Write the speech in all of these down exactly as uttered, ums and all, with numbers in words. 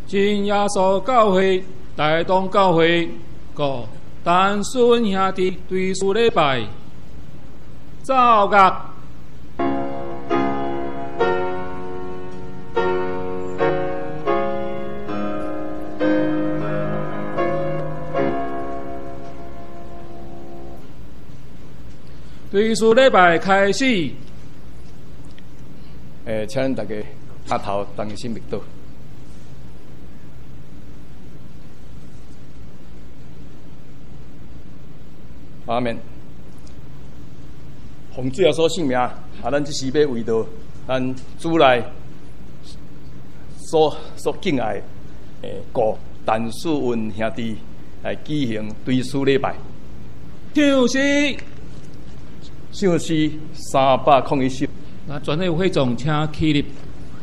真耶稣教会、大东教会、各但孙兄弟对主礼拜，奏乐。对主礼拜开始。 诶，请大家下头当心密度。阿免，奉主耶稣性命，啊，咱即时要为着咱主内所所敬爱诶故陈树文兄弟来举行追思礼拜。 唱诗， 唱诗三百零一首。 那全体会众请起立。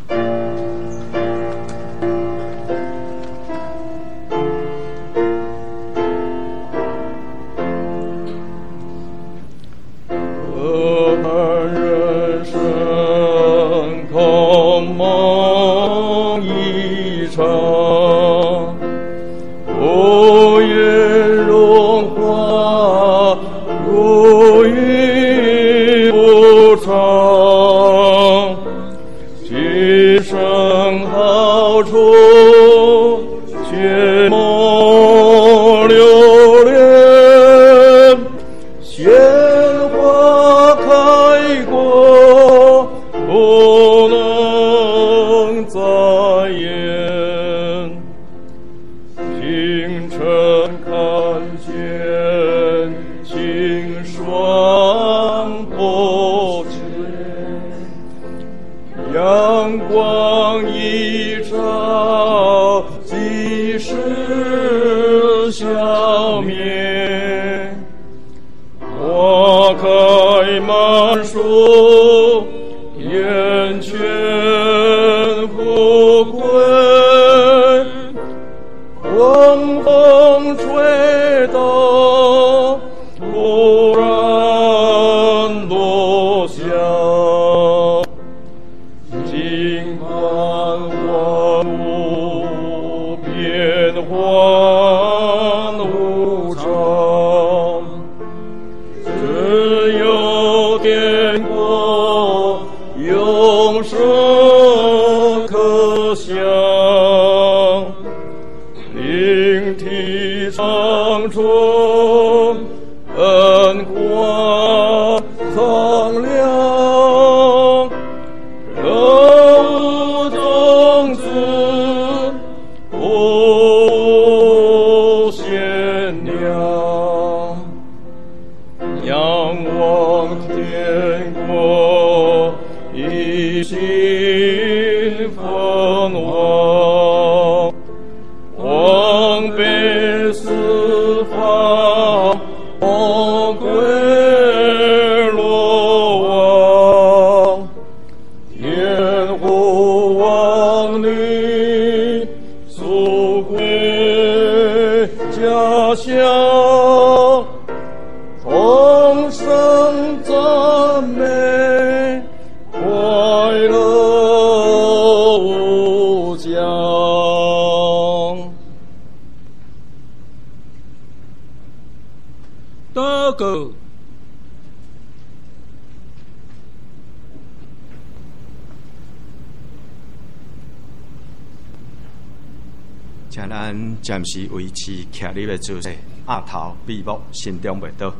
请咱暂时维持站立的姿势，额头闭目，心中袂倒。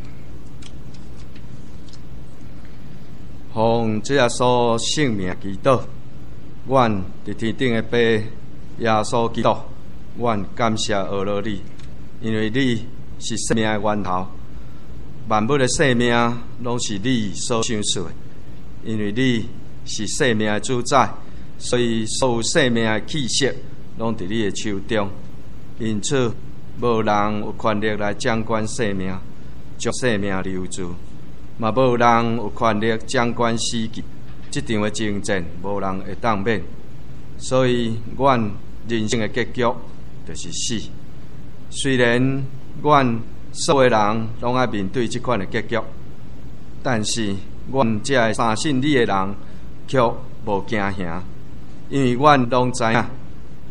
奉主耶稣圣名祈祷，阮伫天顶的爸耶稣基督，阮感谢阿罗你，因为你是生命的源头，万物的生命拢是你所想出的，因为你是生命的主宰，所以所有生命的气息拢伫你的手中，因此无人有权力来掌管生命，将生命留住，嘛无人有权力掌管死去。这场的征战，无人会当免，所以阮人生的结局就是死。虽然阮所有人拢爱面对这款的结局，但是阮这个相信你的人却无惊吓，因为阮拢知影。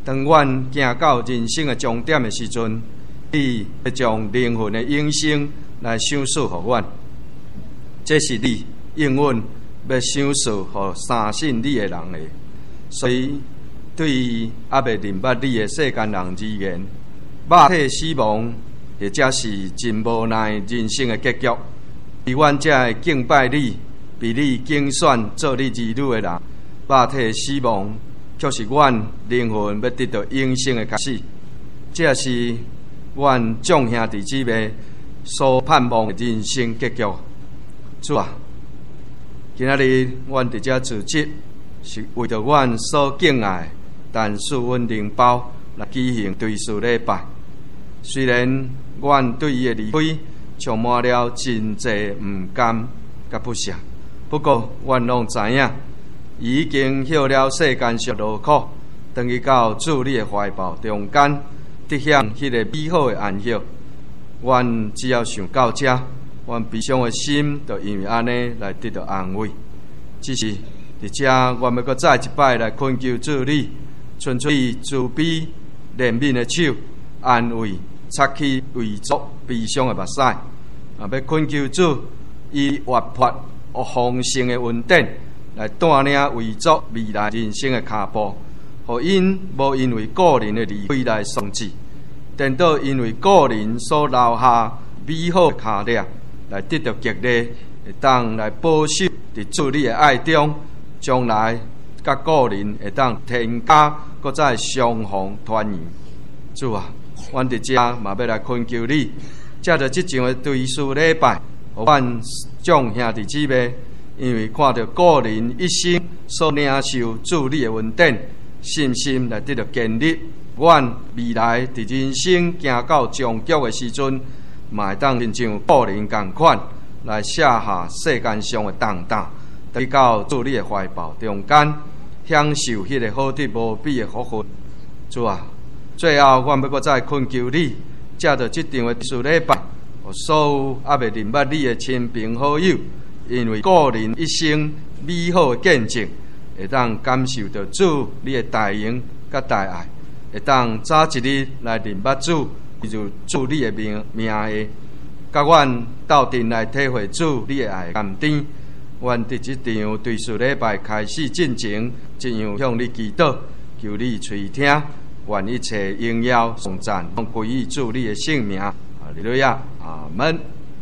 当阮行到人生的终点的时阵，你要将灵魂的永生来赏赐互阮。这是你应允要赏赐互相信你的人的。所以，对于还未明白你的世间人而言，肉体死亡，或者是真无奈人生的结局。而阮才会敬拜你，被你竞选做你儿女的人。肉体死亡，却是阮灵魂要得到永生的开始。这是阮众兄弟姊妹所盼望的人生结局。主啊，今仔日阮伫遮自责，是为着阮所敬爱，但使阮灵包来举行追思礼拜。虽然阮对伊的离开充满了真侪毋甘甲不舍，不过阮拢知影，伊已经晓了世间上劳苦，当去到主你的怀抱中间，得享迄个美好的安息。阮只要想到遮，阮悲伤的心就因为安尼来得到安慰。只是伫遮，阮要搁再一摆来恳求主你，伸出伊慈悲怜悯的手，安慰擦去为族悲伤的目屎。啊，要恳求主以活泼、丰盛的恩典来带领为族未来人生的脚步，互因无因为个人的离开来丧志，颠倒因为个人所留下美好的脚印来得到激励，会当来保守伫主你的爱中，将来甲个人会当添加，搁再相逢团圆。主啊，阮伫遮嘛要来恳求你，借着即场的追思礼拜，互阮众兄弟姊妹，因为看到个人一生所领受主你的恩典，信心来得到建立。阮未来伫人生行到终局的时阵，嘛会当亲像个人共款来卸下世间上的重担，得到主你的怀抱中间，享受迄个好得无比的福分。主啊，最后阮要搁再恳求你，借着即场的追思礼拜，互所有还未明白你的亲朋好友，因为个人一生美好的见证，会当感受到主你的大恩甲大爱，会当早一日来明白主，如主你的名名下，甲阮斗阵来体会主你的爱甘甜。阮伫即场追思礼拜开始进前，一样向你祈祷，求你垂听，愿一切荣耀颂赞拢归于主你的圣名。哈利路亚，阿门。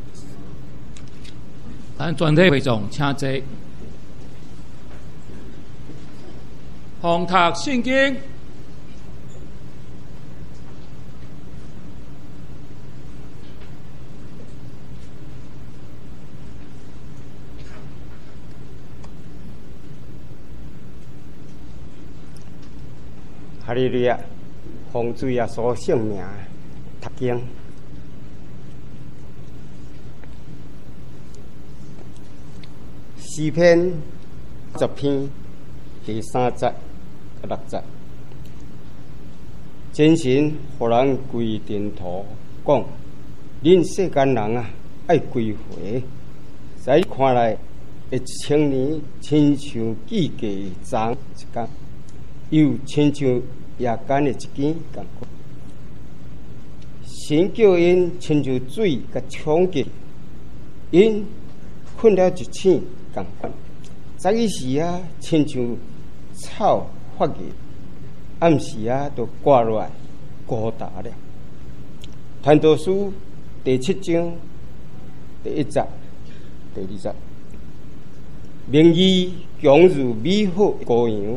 咱全体会众请坐，奉读圣经。 哈利路亚，奉主耶稣圣名读经。诗篇十篇第三节、六节，真神互人归尘土，讲：恁世间人啊，爱归回。在看来，一千年亲像季节长一天。又亲像夜间的一更共款，神叫因亲像水甲冲击，因困了一醒共款。早起时啊，亲像草发芽；暗时啊，都挂落来孤单了。传道书第七章第一节、第二节，名义强如美好羔羊。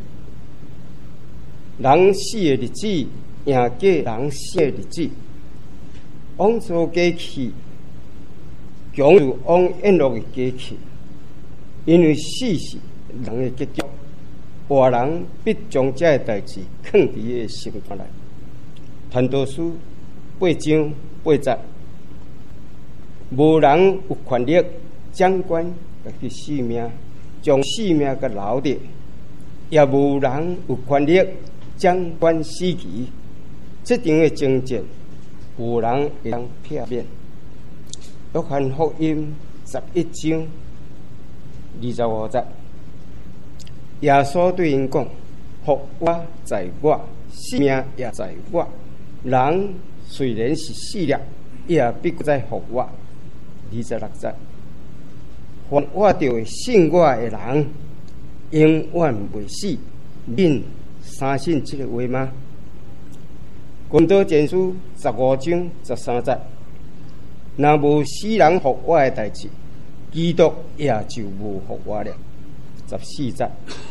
人死的日子，赢过人死的日子。往做过去，强如往宴乐的过去。因为死是人的结局，活人必将这代志藏伫伊的心肝内。传道书八章八节，无人有权力掌管家己性命，将性命给留着，也无人有权力掌管死期，这场的征战，有人会当避免。约翰福音十一章二十五节，耶稣对因讲：福我在我， 性命也在我。人虽然是死了，也必再复活。二十六节，凡我着会信我的人，永远袂死。恁相信这个话吗？《哥林多前书》十五章十三节，若无死人复活的代志，基督也就无复活了。十四节，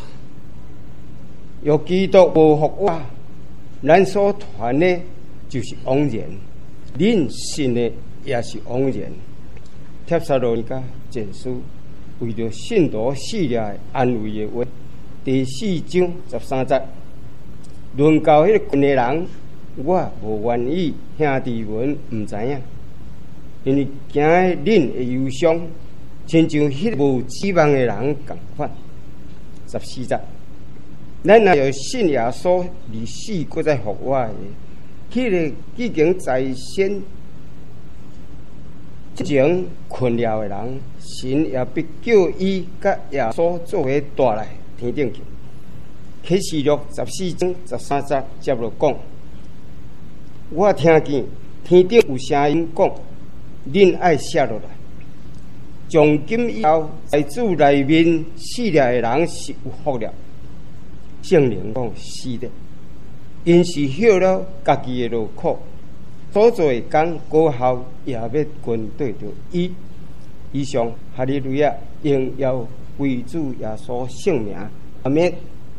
若基督无复活，咱所传的就是枉然，恁信的也是枉然。帖撒罗尼迦前书为着信徒死了的安慰的话，第四章十三节，论到迄个群的人，我无愿意兄弟们毋知影，因为惊恁的忧伤，亲像迄个无指望的人共款。十四节，咱若有信耶稣而死，搁再复活的，迄个已经在先前困了的人，神也必叫伊甲耶稣做伙带来天顶去。启示录十四章十三节接落讲，我听见天顶有声音讲，恁爱写落来。从今以后，在主内面死了的人是有福了。圣灵讲是的，因是晓了家己的劳苦，所做的工果效也要均对着伊。以上哈利路亚，应要为主耶稣圣名，阿们。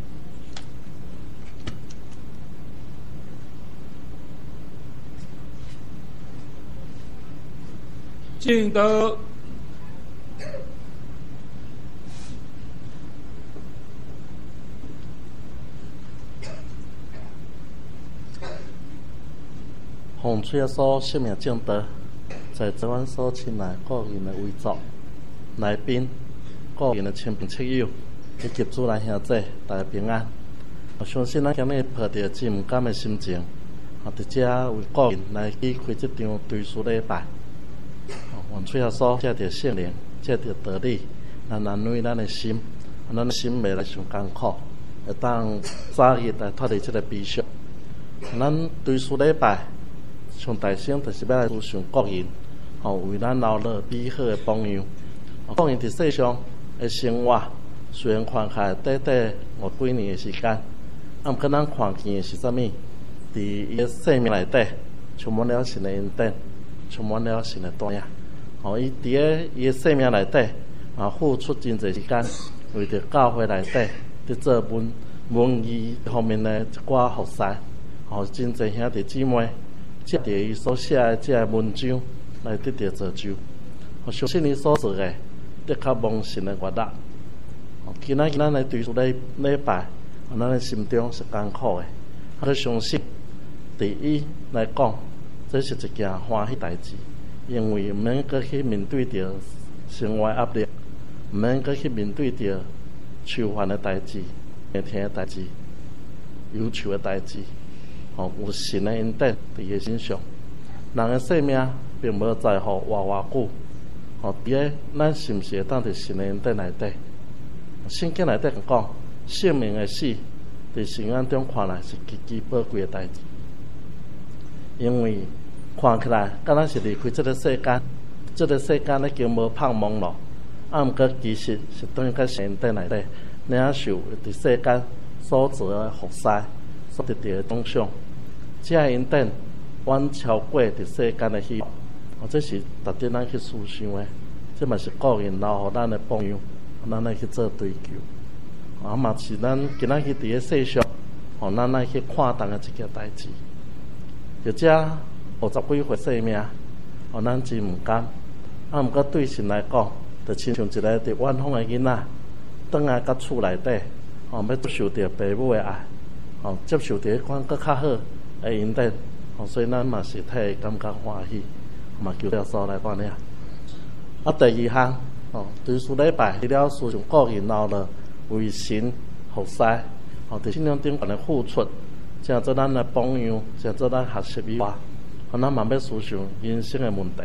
敬德。 奉主耶稣圣名敬德，在台湾所亲来个人的为族、来宾、个人的亲朋戚友，以及主内兄弟，大家平安。我相信咱今日抱着真唔甘的心情，啊，伫遮为个人来去开这场追思礼拜。奉主耶稣借着圣灵，借着道理，来安慰咱的心，咱的心袂来伤艰苦，会当早日来脱离这个悲伤。咱追思礼拜。上大声就是要来思想国人，吼为咱留落美好的榜样。国人伫世上的生活，虽然看起来短短五几年的时间，啊，毋过咱看见的是啥物？伫伊的生命内底，充满了神的恩典，充满了神的带领。吼，伊伫个伊的生命内底，啊，付出真侪时间，为着教会内底伫做文文艺方面的一寡服侍，吼，真侪兄弟姊妹。借着伊所写的这文章来得到造就，我相信伊所做的的确蒙神的悦纳。今仔日咱来追思礼礼拜，咱的心中是艰苦的，我相信对伊来讲，这是一件欢喜代志，因为毋免搁去面对着生活压力，毋免搁去面对着愁烦的代志、每天的代志、忧愁的代志。哦，有神的恩典伫伊身上，人的生命并无在乎活偌久。哦，伫个咱是毋是会当伫神的恩典内底？圣经内底讲，生命的死，伫神眼中看来是极其宝贵的代志，因为看起来敢若是离开这个世间，这个世间已经无盼望了。啊，毋过其实是等于在神恩典内底领受伫世间所做的服侍，所得到的奖赏。这个恩典远超过伫世间的希望，哦，这是值得咱去思想的。这嘛是个人留予咱的榜样，咱来去做追求。啊，嘛是咱今仔日伫个世上，哦，咱来去看重的一件代志。就这五十几岁生命，哦，咱真毋甘。啊，毋过对神来讲，就亲像一个伫远方的囡仔，倒来到厝内底，哦，要接受到父母的爱，哦，接受到迄款更较好。的恩典，哦，所以咱嘛是替感觉欢喜，嘛求耶稣来帮领。啊，第二项，哦，追思礼拜，除了思想个人留落为神服侍，哦，伫信仰顶悬的付出，正做咱的榜样，正做咱学习以外，哦，咱嘛要思想人生的问题。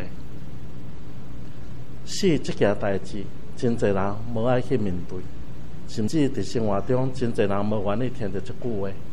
死这件代志，真侪人无爱去面对，甚至伫生活中，真侪人无愿意听到这句话。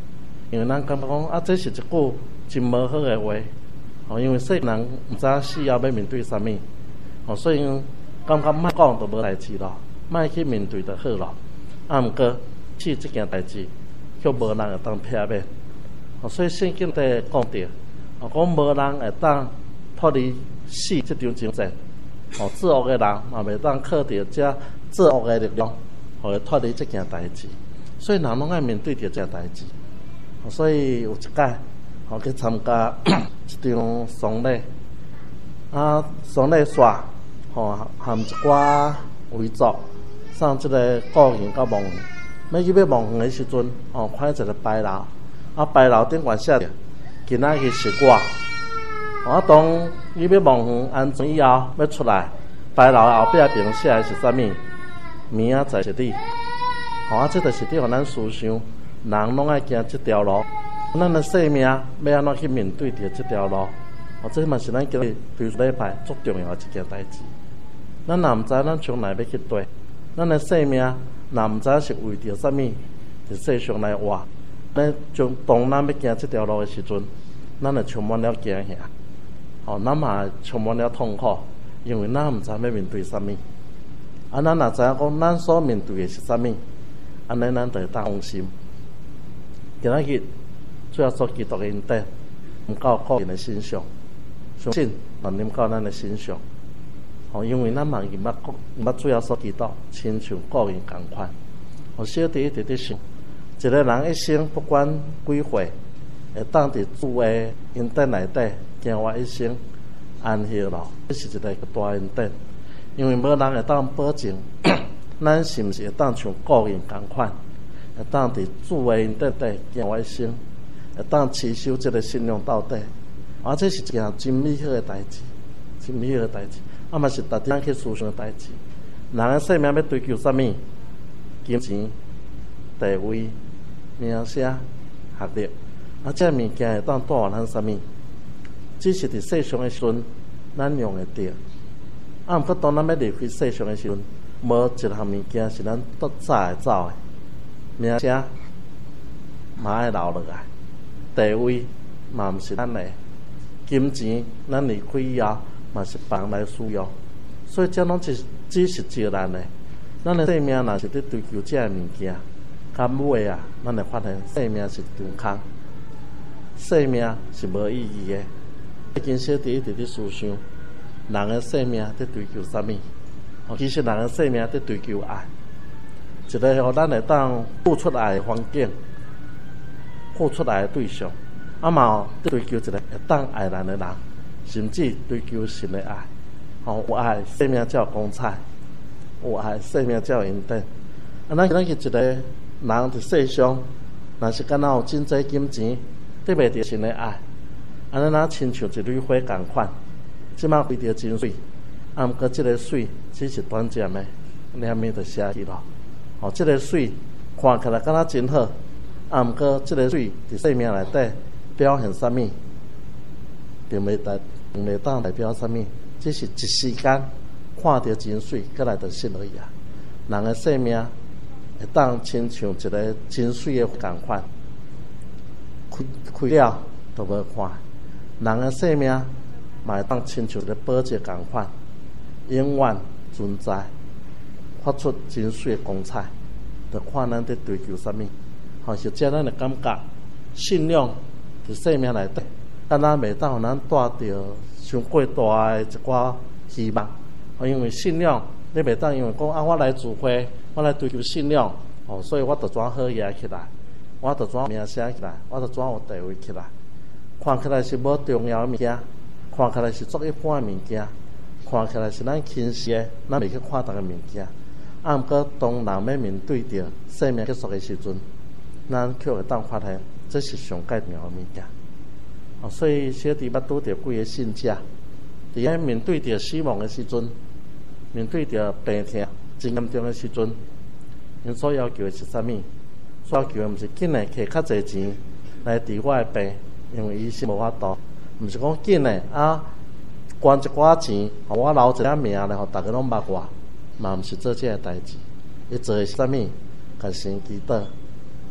因为咱感觉讲啊，这是一句真无好的话。哦，因为世人毋知死后要面对啥物，哦，所以感觉莫讲就无代志咯，莫去面对就好咯。啊，毋过死这件代志，却无人会当避免。哦，所以圣经在讲着，哦，讲无人会当脱离死这场征战。哦，作恶的人嘛袂当靠着这作恶的力量，互伊脱离这件代志。所以人拢爱面对着这件代志。哦，所以有一届。我去参加一场丧礼，啊，丧礼煞，吼，含一寡遗族送即个故人到墓园。要去要墓园的时阵，哦，看一个牌楼，啊，牌楼顶悬写着，今仔日是我。啊，当伊要墓园安全以后，要出来，牌楼后壁边写的是啥物？明仔载是你。吼，啊，这就是伫互咱思想，人拢爱行即条路。咱的生命要安怎去面对着这条路？哦，这嘛是咱今日对礼拜最重要的一件代志。咱若毋知咱从哪要去对，咱的生命若毋知是为着啥物，伫世上来活。咱从当咱要行这条路的时阵，咱就充满了惊吓，哦，咱嘛充满了痛苦，因为咱毋知要面对啥物。啊，咱若知影讲咱所面对的是啥物，安尼咱就会当放心。今仔日。主要所基督的恩典，临到个人的身上，相信嘛临到咱的身上。哦，因为咱嘛毋捌毋捌主要所基督，亲像个人共款。哦，小弟一直伫想，一个人一生不管几岁，会当伫主的恩典内底行活一生安息咯，这是一个大恩典。因为无人会当保证，咱是毋是会当像个人共款，会当伫主的恩典底行活一生。会当持守这个信仰到底，啊，这是一件真美好的代志，真美好的代志，啊，嘛是逐天去思想的代志。人的生命要追求啥物？金钱、地位、名声、学历，啊，这物件会当带予咱啥物？只是伫世上的时阵，咱用会着。啊，毋过当咱要离开世上的时阵，无一项物件是咱都早会走的，名声嘛爱留落来。地位嘛毋是咱的，金钱咱离开以后嘛是别人来使用，所以这拢只只是借咱的。咱的生命若是伫追求这个物件，到尾啊，咱会发现生命是一场空，生命是无意义的。最近小弟一直伫思想，人的生命伫追求啥物？哦，其实人的生命伫追求爱，一个互咱会当付出爱的环境。付出来的对象，啊嘛追求一个会当爱人的人，甚至追求神的爱。哦，有爱生命才有光彩，有爱生命才有恩典。啊，咱咱是一个人伫世上，若是敢若有真济金钱，得袂着神的爱，安尼咱亲像一缕花共款，即马飞着真水，啊，毋过即个水只是短暂的，两面就下去咯。哦，即个水看起来敢若真好。啊，毋过即个水伫生命内底表现啥物，并袂代，并袂当代表啥物，只是一时间看到真水，过来就失落去啊。人的生命会当亲像一个真水的共款，开开了都无看。人的生命嘛会当亲像一个宝石共款，永远存在，发出真水的光彩，就看咱伫追求啥物。吼，是这咱的感觉，信仰伫生命内底，敢若袂当互咱带着伤过大的一寡希望。哦，因为信仰，你袂当因为讲啊，我来聚会，我来追求信仰，哦，所以我就怎好业起来，我就怎名声起来，我就怎有地位起来。看起来是无重要的物件，看起来是做一般的物件，看起来是咱轻视的，咱袂去看重的物件。啊，毋过当人要面对着生命结束的时阵，咱却会当发现，这是上介重要的物件。哦，所以小弟捌拄着几个信者，伫咧面对着死亡的时阵，面对着病痛真严重的时阵，因所要求的是啥物？所要求的毋是紧诶摕较侪钱来治我的病，因为医生无法度；毋是讲紧诶啊，捐一寡钱，互我留一个命咧，互逐个拢捌我，嘛毋是做这个代志。伊做的是啥物？甲神祈祷。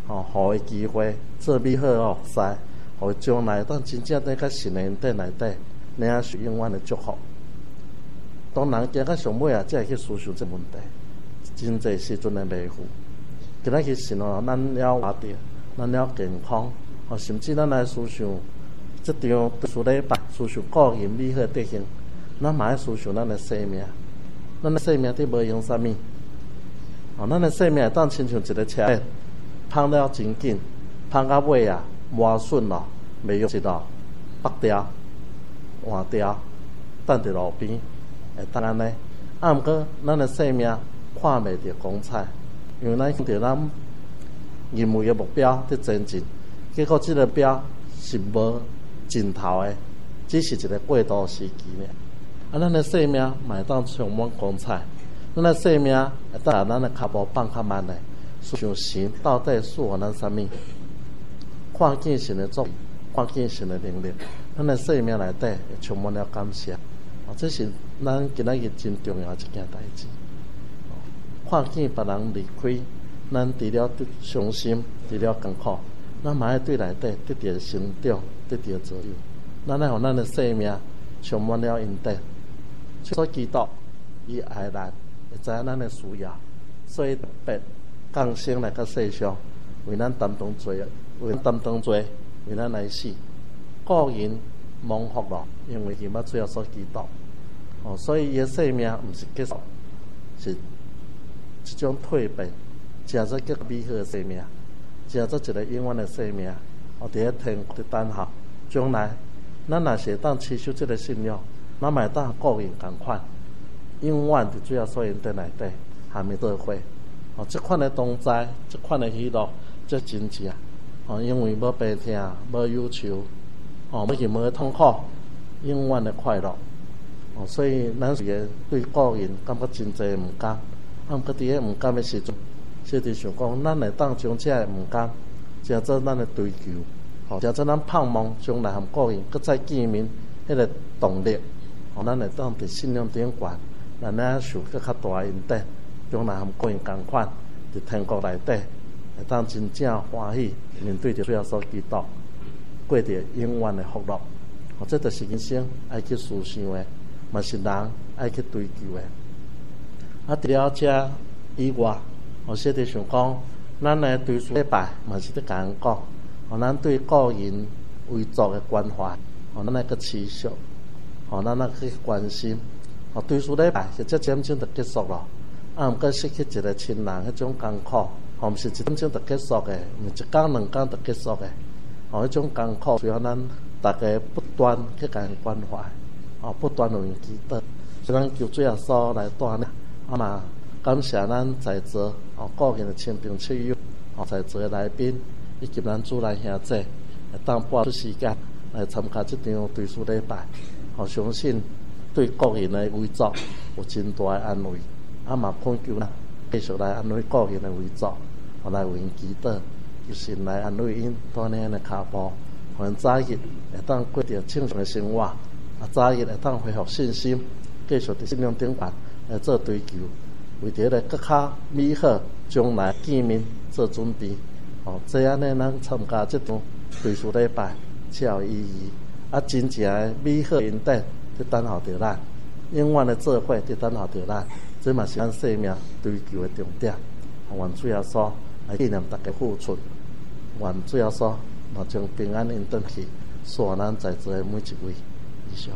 吼，互伊机会做美好哦使，互将来当真正在甲神的恩典内底，领受永远的祝福。当人行到上尾啊，才会去思想这问题，真济时阵的迷糊。今仔日神哦，咱了活着，咱了健康，哦，甚至咱来思想这场特殊礼拜，思想个人美好的德行，咱嘛爱思想咱的生命，咱的生命伫无用啥物？哦，咱的生命当亲像一个车，芳了真紧，芳到尾啊，磨损咯，袂用一道拔掉、换掉，等伫路边。会当安尼，啊，毋过咱的生命看袂着光彩，因为咱向着咱认为的目标伫前进，结果即个标是无尽头的，只是一个过渡时期呢。啊，咱的生命嘛会当充满光彩，咱的生命会当让咱的脚步放较慢的，思想神到底赐予咱啥物？看见神的作为，看见神的能力，咱的生命内底会充满了感谢。哦，这是咱今仔日真重要一件代志。哦，看见别人离开，咱除了得伤心，除了艰苦，咱嘛爱对内底得到成长，得到自由。咱爱互咱的生命充满了恩典。所以基督伊爱咱，会知影咱的需要，所以特别降生来到世上，为咱担当罪，为咱担当罪，为咱来死。个人蒙福了，因为伊捌主耶稣基督。哦，所以伊的生命毋是结束，是一种蜕变，成做更美好的生命，成做一个永远的生命。哦，伫咧天国的等候，将来咱若是当持守这个信仰，咱嘛会当个人共款，永远伫主耶稣恩典内底下面做伙。哦，这款的同在，这款的喜乐，这真正哦，因为无病痛，无忧愁，哦，无任何的痛苦，永远的快乐。哦，所以咱是对个人感觉真济毋甘，啊，毋过伫咧毋甘的时阵，实际想讲，咱会当将这个毋甘，成做咱的追求，哦，成做咱盼望将来含个人搁再见面迄个动力，哦，咱会当伫信仰顶悬，咱咧受搁较大恩典，将来含个人共款，伫天国内底会当真正欢喜面对着主耶稣基督，过着永远的福乐。哦，这就是人生爱去思想的。嘛是人爱去追求的。啊，除了这以外，我实际想讲，咱的对礼拜嘛是伫甲人讲，哦，咱对个人为族的关怀，哦，咱来去持续，哦，咱来去关心，哦，对礼拜是这点钟就结束了，啊，毋过失去一个亲人迄种艰苦，哦，毋是一点钟就结束的，毋是一天两天就结束的，哦，迄种艰苦需要咱大家不断去甲人关怀。哦，不断有人记得，所以咱求主耶稣来带领，啊嘛，感谢咱在座哦个人的亲朋戚友，哦在座的来宾，以及咱主内兄弟，会当拨出时间来参加这场追思礼拜，哦相信对个人的为族有真大的安慰，啊嘛恳求咱继续来安慰个人的为族，哦来为因祈祷，求神来安慰因带领因的脚步，互因早日会当过着正常的生活。啊，早日会当恢复信心，继续伫信仰顶悬来做追求，为着咧更较美好将来见面做准备。哦，这样呢，咱参加这场追思礼拜才有意义。啊，真正的美好恩典伫等候着咱，永远的做伙伫等候着咱，这嘛是咱生命追求的重点。愿主耶稣来纪念大家付出，愿主耶稣嘛将平安恩典去赐咱在座的每一位。以上。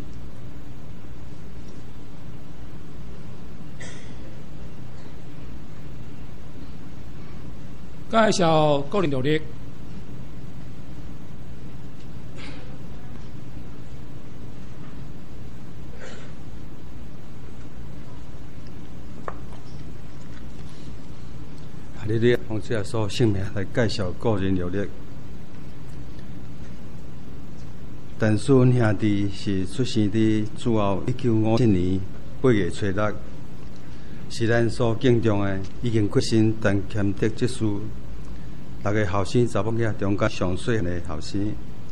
介绍个人条例。 啊，你咧用这所姓名来介绍个人条例。陈淑文兄弟是出生伫主后一九五七年八月初六，是咱所敬重的已经决心当谦德执事六个后生查某囝中间上细的后生。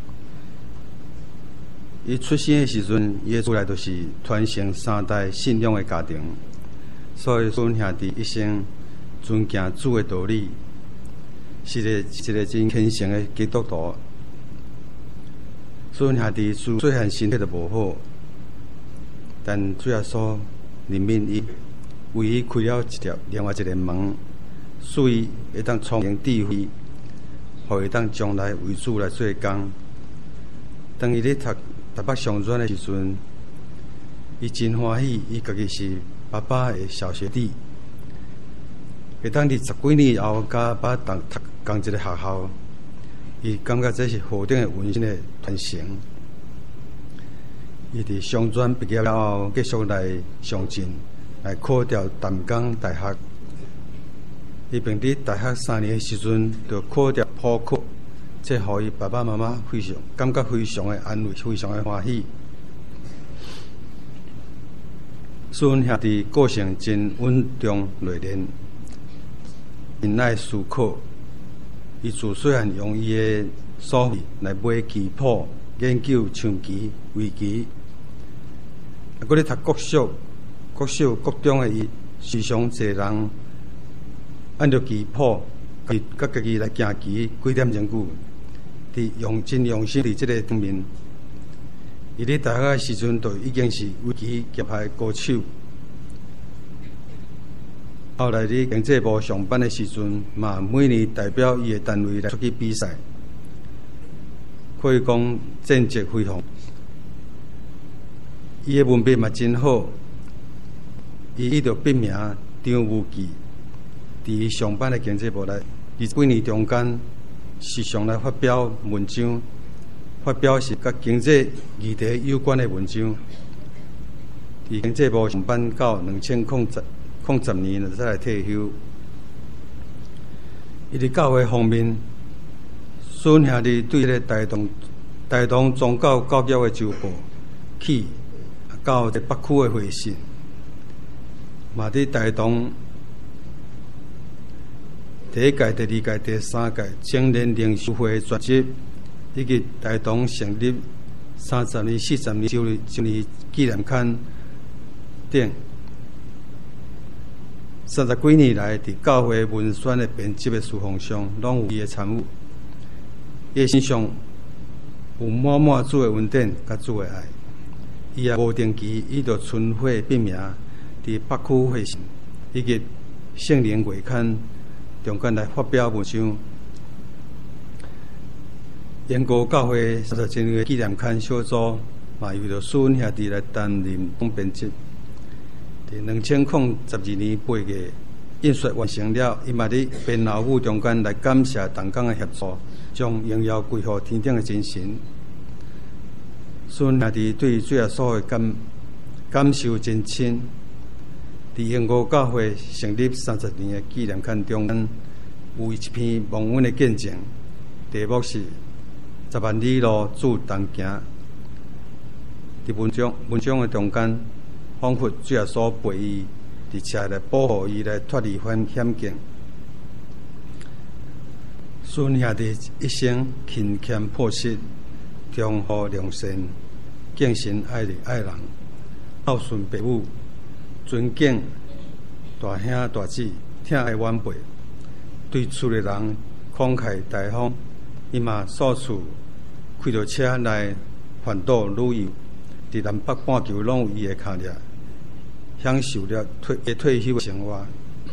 伊出生的时阵，伊的厝内就是传承三代信仰的家庭，所以淑文兄弟一生尊敬主的道理， 是一个一个真虔诚的基督徒。孙兄弟虽虽然身体都无好，但主要说人民伊为伊开了一条另外一个门，所以会当聪明智慧，互伊当将来为主来做工。当伊咧读台北商专的时阵，伊真欢喜，伊家己是爸爸的小学弟。会当伫十几年后，甲爸同读同一个学校，伊感觉这是何等的温馨的传承。伊伫商专毕业了后，继续来上进，来考调淡江大学。伊并伫大学三年的时阵，就考调普考，这互伊爸爸妈妈非常感觉非常的安慰，非常的欢喜。孙兄弟个性真稳重内敛。因爱思考，伊自细汉用伊的所费来买棋谱，研究象棋、围棋。啊，搁咧读国小、国小、国中的伊，时常侪人按照棋谱，伊甲家己来行棋几点钟久，伫用真用心伫即个方面。伊咧大学的时阵，就已经是围棋棋牌高手。后来伫经济部上班的时阵，嘛每年代表伊的单位来出去比赛，可以讲战绩非常。伊的文笔嘛真好，伊伊就笔名张无忌，伫上班的经济部来二十几年中间，时常来发表文章，发表是甲经济议题有关的文章。伫经济部上班到两千零十。空十年了，再来退休。伊伫教会方面，孙兄弟对迄个台东台东宗教教育的周报去到北区的会信，嘛伫台东第一届、第二届、第三届青年领袖会专辑，以及台东成立三十年、四十年周周年纪念刊等。三十几年来，伫教会文宣的编辑的事项上，拢有伊的参与。伊身上有满满主的恩典，甲主的爱。伊也无定期，伊就春晖笔名伫北区会信以及圣灵月刊中间来发表文章。延国教会三十周年的纪念刊小组，嘛由着孙兄弟来担任总编辑。伫两千零十二年八月印刷完成了，伊嘛伫编后语中间来感谢同工的协助，将荣耀归乎天顶的真神。孙兄弟对最后所的感感受真深。伫英国教会成立三十年的纪念刊中间，有一篇蒙恩的见证，题目是“十万里路主同行”。伫文章文章的中间。仿佛主耶稣陪伊，而且来保护伊，来脱离犯险境。孙兄弟一生勤俭朴实，忠厚良善，敬神爱人爱人，孝顺父母，尊敬大兄大姊，疼爱晚辈，对厝的人慷慨大方。伊嘛数次开着车来环岛旅游，伫南北半球拢有伊的脚印。享受了退退休的生活。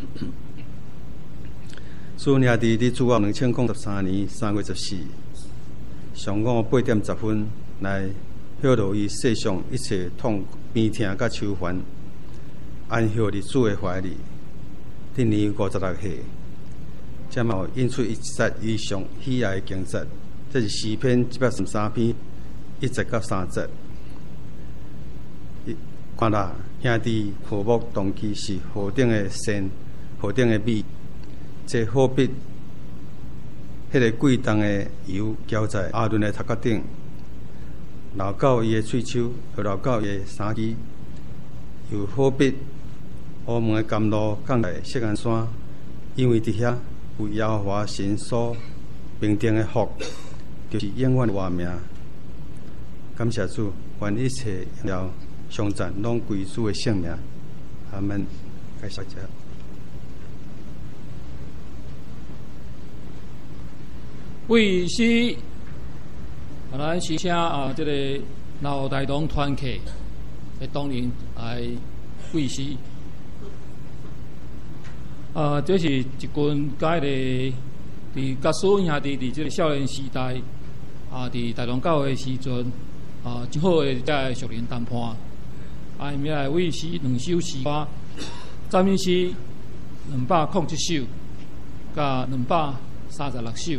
孙兄弟伫主后两千零十三年三月十四，上午八点十分来晓露伊世上一切痛病痛甲愁烦，安息伫主的怀里。今年五十六岁，才嘛引出一节伊上喜爱的经节，这是诗篇一百三十三篇一节到三节。看啦，兄弟和睦同期是何等的善，何等的美。这好比迄个贵重的油浇在阿伦的头壳顶，流到伊的喙手，又流到伊的衫衣，又好比乌门的甘露降在锡安山，因为伫遐有耶和华神所平定的福，就是永远的活命。感谢主，愿一切了。上赞拢归主的圣名，阿门。感谢主。 为师，啊，咱是请啊，这个老大同团契的党员来为师。啊，这是一群甲迄个伫甲苏兄弟伫这个少年时代啊，伫大同教会时阵啊，真好的在属灵谈判。啊，伊来为师两首诗歌，赞美诗两百零一首，甲两百三十六首。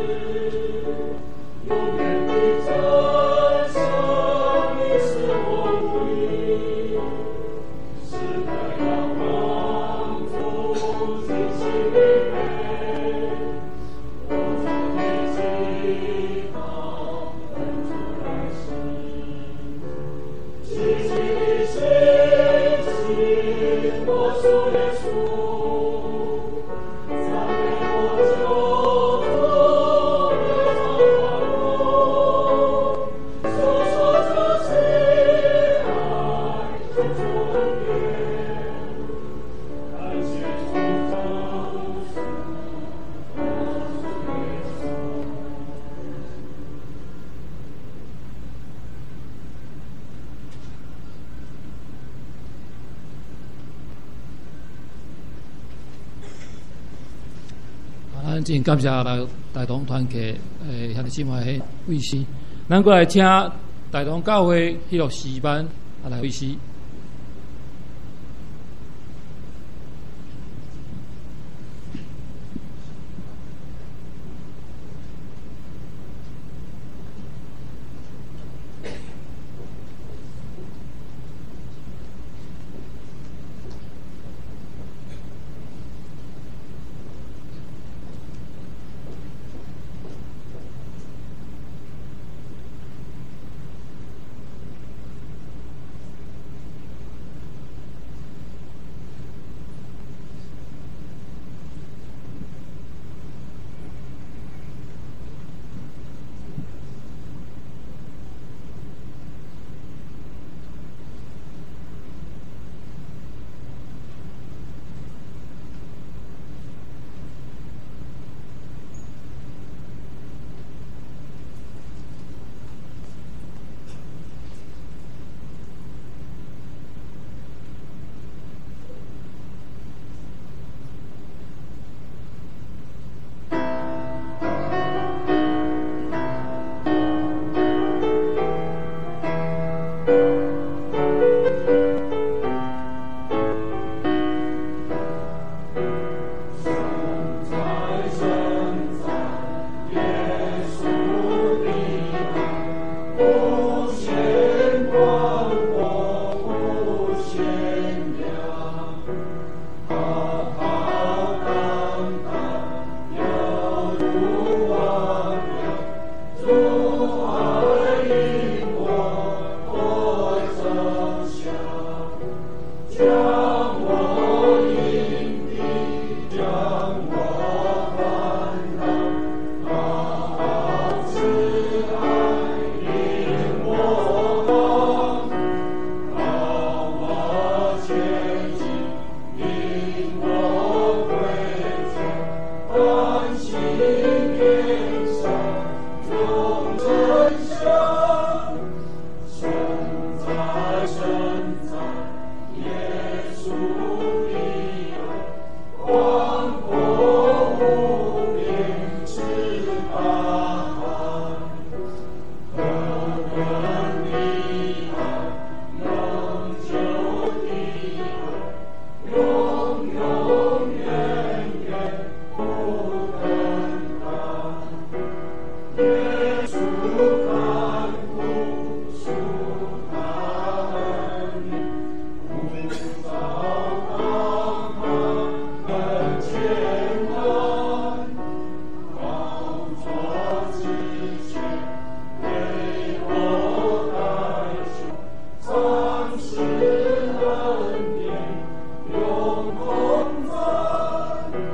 咱真感谢来大同团契诶兄弟姊妹迄位师，咱过来请大同教会迄个诗班啊来位师。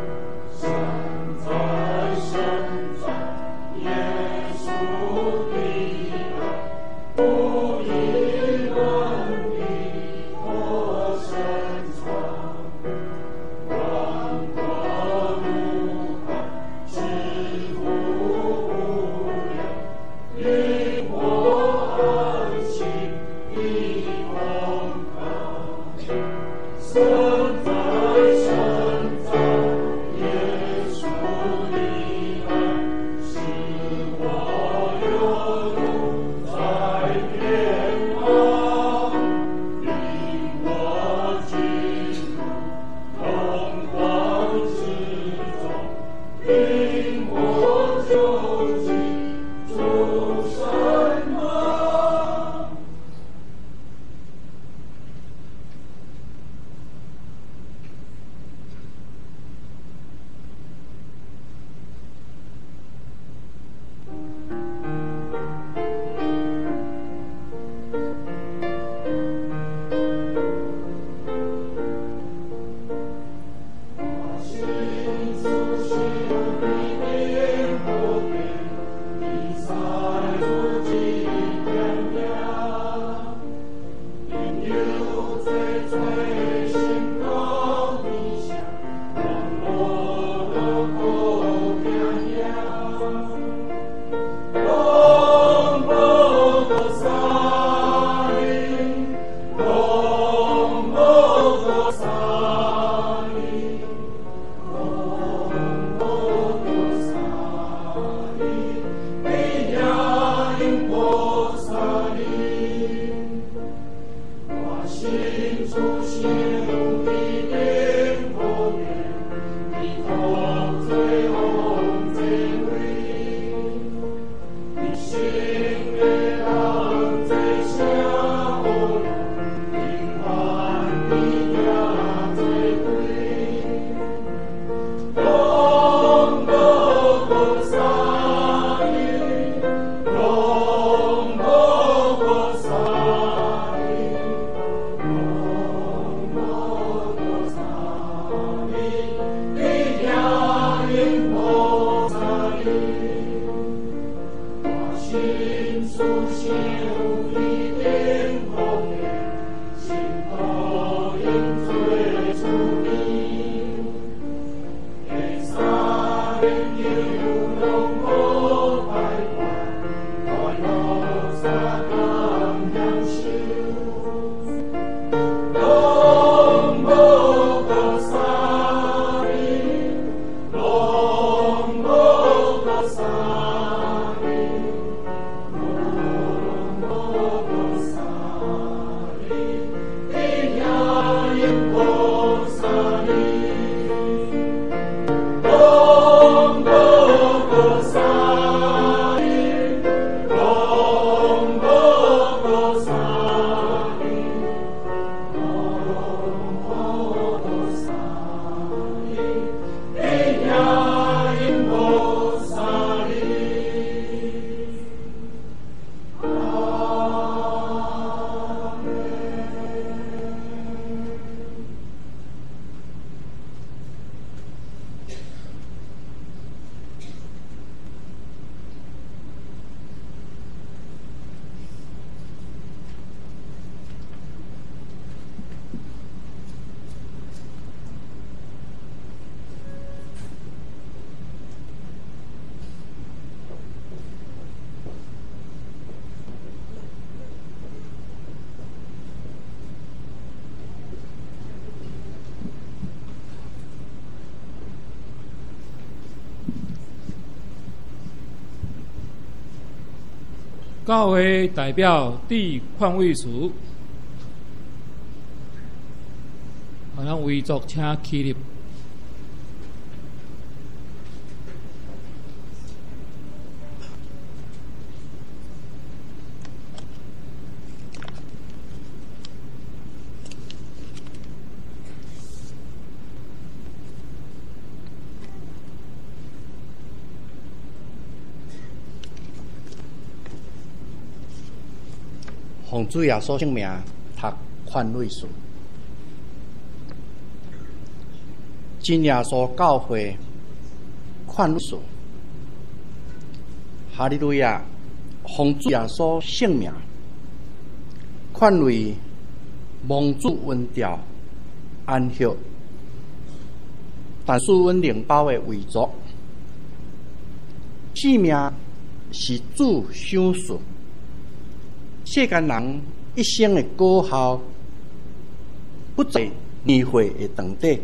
耶稣的教会代表第邝卫书，好像为作请起立。 奉主耶稣圣名，读劝诲书。真耶稣教会劝诲书，哈利路亚！奉主耶稣圣名，劝诲蒙主恩调安息，但属阮灵包的遗族，性命是主赏赐。世间人一生的果效，不在年岁的长短，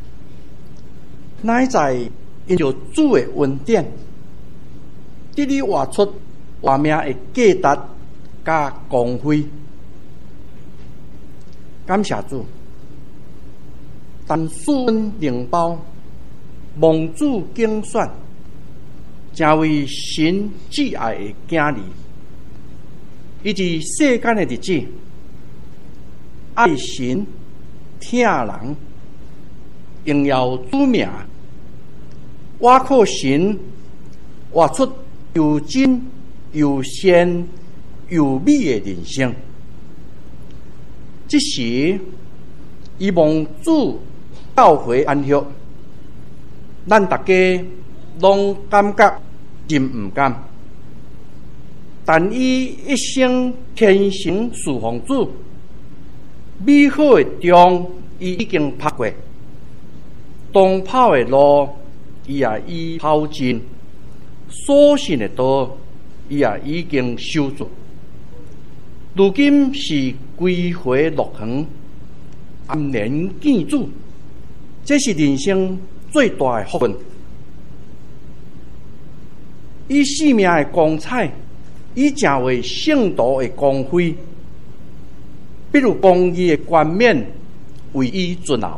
乃在因着主的恩典，得以活出活命的价值甲光辉。感谢主，但属阮灵包蒙主拣选，成为神挚爱的囝儿。以及世间的日子，爱神、听人、荣耀主名，我靠神活出又真又善又美的人生。这时，以蒙主教会安息，咱大家拢感觉真唔甘。但伊一生虔诚侍奉主，美好的仗伊已經拍過，當跑的路伊也已跑盡，所信的道伊也已經守住。如今是歸回樂園，安然見主，這是人生最大的福分。伊生命的光彩，伊成為聖道的光輝， 必如公义的冠冕为伊尊后。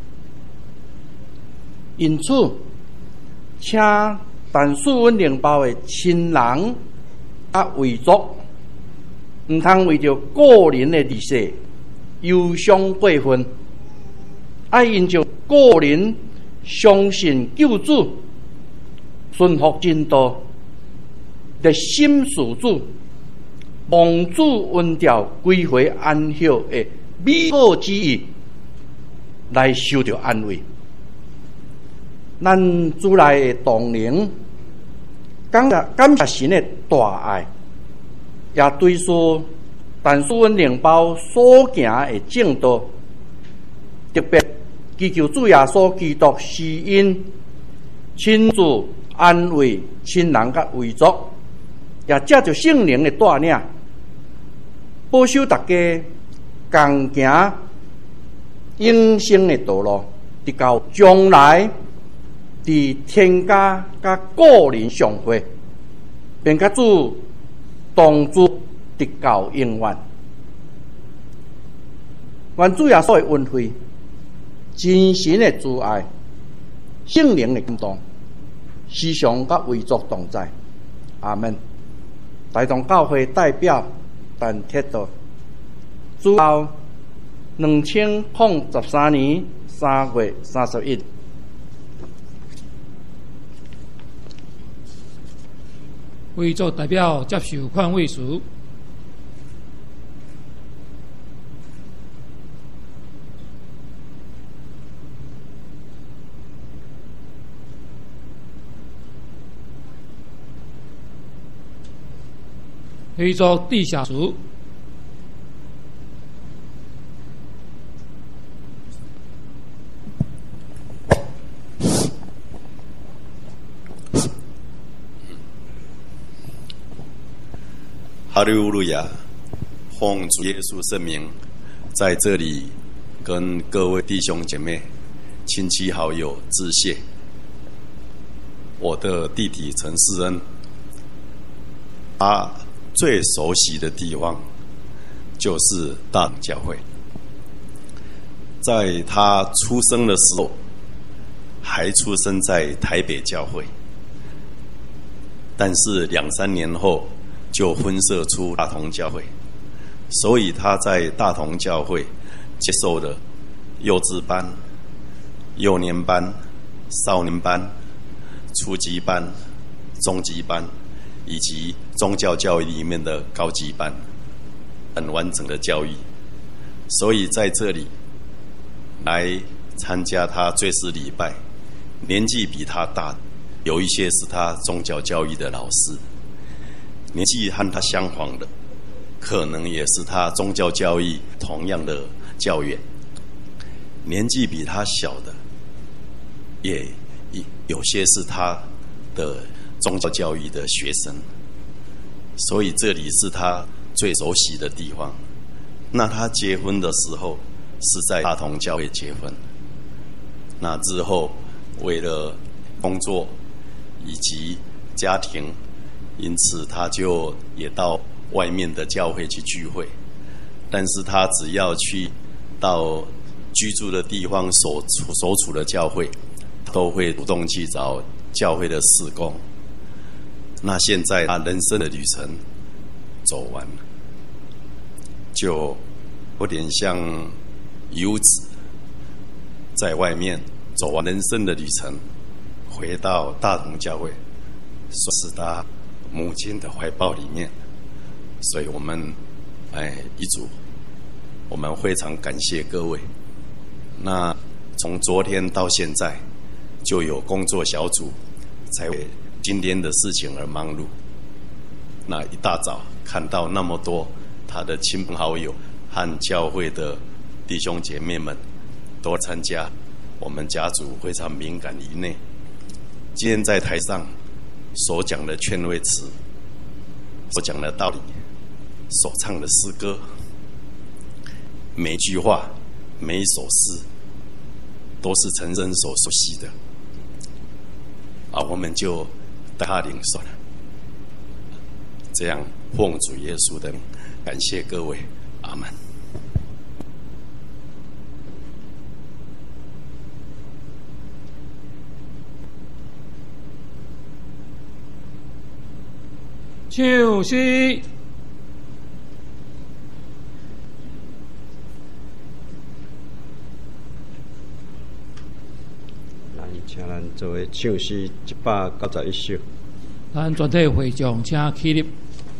因此，请但属阮灵包的亲人啊遗族，毋通为着个人的利益忧伤过分，爱因着个人相信救主，顺服真道，热心事主，望主恩调归回安息的美好之意，来受到安慰。咱主内的同灵，感谢感谢神的大爱，也对说但属阮灵包所行的正道，特别祈求主耶稣基督施恩，亲自安慰亲人甲遗族，也借着圣灵的带领，保守大家共行永生的道路，直到将来伫天家甲个人相会，并甲主同住直到永远。愿主耶稣的恩惠、真神的慈爱、圣灵的感动，时常甲遗族同在。阿门。大同教会代表陈铁道，主后两千零十三年三月三十一。 为做代表接受款位书。为做地下书。 哈利路亚！奉主耶稣圣名，在这里跟各位弟兄姐妹、亲戚好友致谢。我的弟弟陈世恩，他最熟悉的地方就是大同教会。在他出生的时候，还出生在台北教会，但是两三年后就分社出大同教会，所以他在大同教会接受了幼稚班、幼年班、少年班、初级班、中级班以及宗教教育里面的高级班，很完整的教育。所以在这里来参加他追思礼拜，年纪比他大，有一些是他宗教教育的老师。年纪和他相仿的，可能也是他宗教教育同样的教员；年纪比他小的，也有些是他的宗教教育的学生。所以这里是他最熟悉的地方。那他结婚的时候是在大同教会结婚，那之后为了工作以及家庭，因此他就也到外面的教会去聚会，但是他只要去到居住的地方所处所处的教会，都会主动去找教会的事工。那现在他人生的旅程走完了，就有点像游子在外面走完人生的旅程，回到大同教会，说是他母亲的怀抱里面。所以我们哎一组，我们非常感谢各位。那从昨天到现在，就有工作小组才为今天的事情而忙碌。那一大早看到那么多他的亲朋好友和教会的弟兄姐妹们都参加，我们家族非常敏感于内。今天在台上所讲的劝慰词，所讲的道理，所唱的诗歌，每一句话每一首诗都是陈生所熟悉的啊，我们就带他领受了。这样奉主耶稣的名，感谢各位，阿们。 唱诗。 来，请咱作为唱诗一百九十一首。 咱全体会众请起立。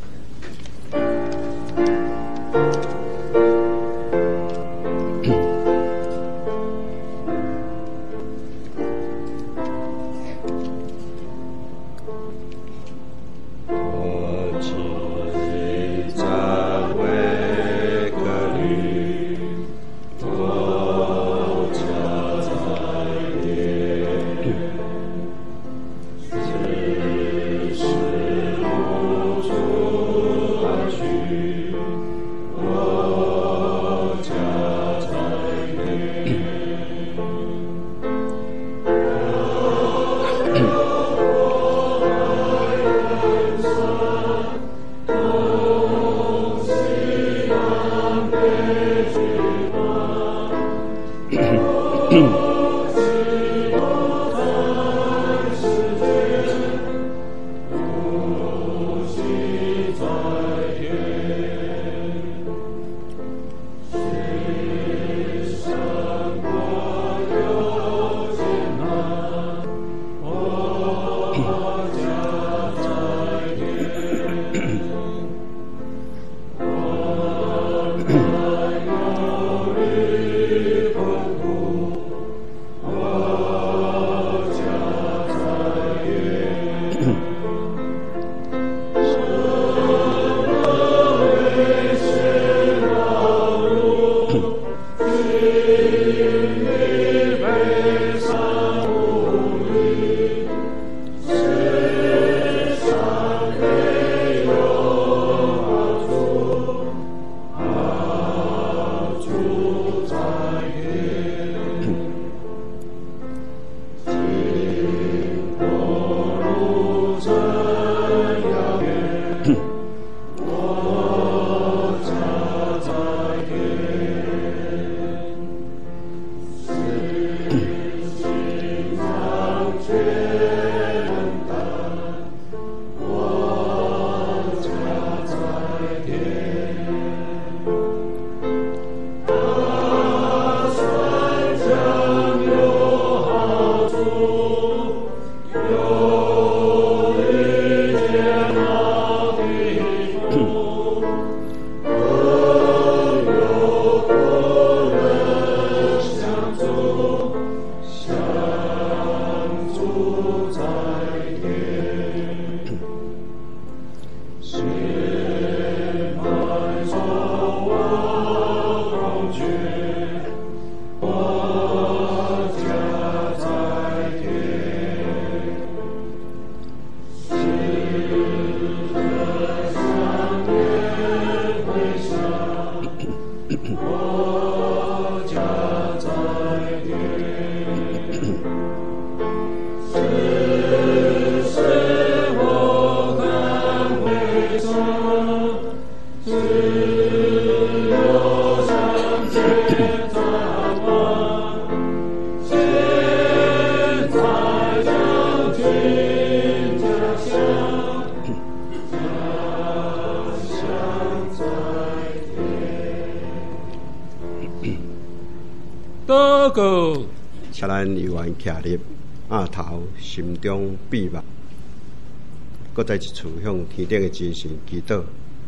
祷告， 请咱犹原徛立，额头心中闭目，搁再一次向天顶的真神祈祷。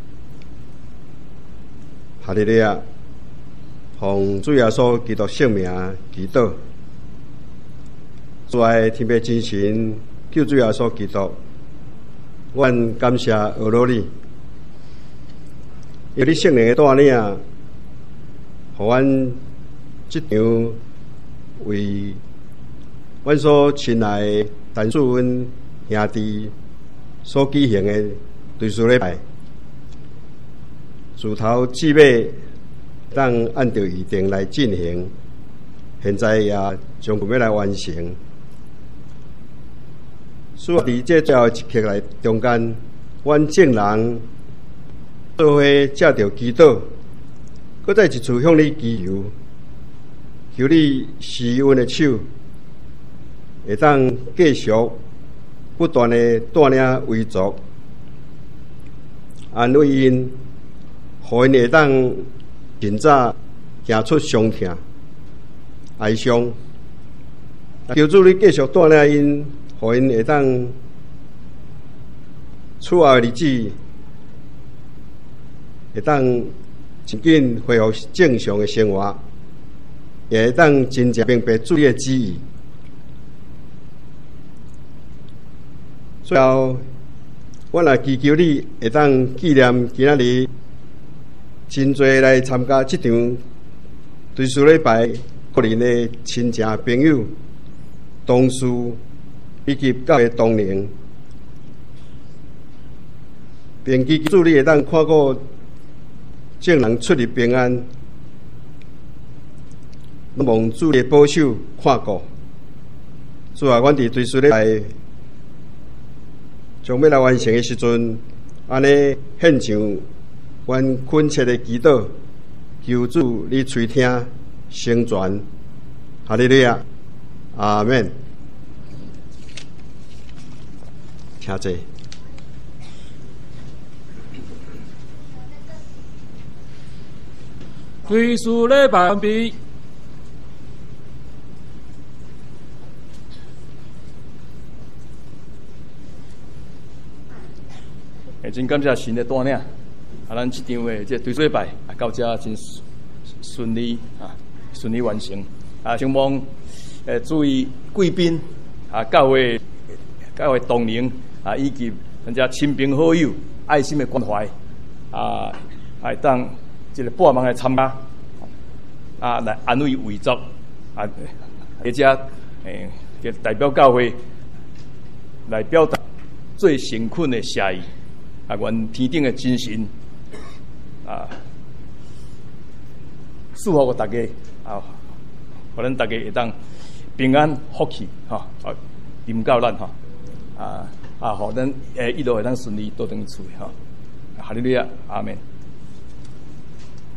哈利路亚！奉主耶稣基督圣名祈祷。主爱天父真神，救主耶稣基督，阮感谢俄罗你，有你圣灵的带领，互阮这场为阮所亲爱的陈树恩兄弟所举行的追思礼拜，自头至尾当按照预定来进行，现在也将要来完成。所以伫这最后一刻来中间，阮众人做伙借着祈祷，搁再一次向你祈求。求你施恩的手，会当继续不断的带领维族， 安慰因，互因会当尽早行出伤痛、哀伤。求主你继续带领因，互因会当此后的日子会当真紧恢复正常的生活，也会当真正明白主你的旨意。最后，我也祈求你会当纪念今仔日真侪来参加这场对主礼拜个人的亲戚朋友、同事以及教会同龄，并祈求你会当看顾众人出入平安，望主的保守看顾。主啊，阮伫对主礼拜将要来完成的时阵，安尼献上阮恳切的祈祷，求主你垂听成全。哈利路亚，阿门。请坐。 对主礼拜完毕。 诶，真感谢神的带领，啊，咱这场的这对礼拜啊，到这真顺利啊，顺利完成。啊，希望诶，注意贵宾啊，教会教会同龄啊，以及咱遮亲朋好友爱心的关怀啊，来当这个半忙来参加啊，来安慰慰族啊，或者诶，这代表教会来表达最诚恳的谢意。啊，愿天顶的真神啊，祝福大家啊，互咱大家会当平安福气哈，啊，临到咱哈啊啊，互咱诶一路会当顺利倒转去厝哈，哈利路亚，阿门。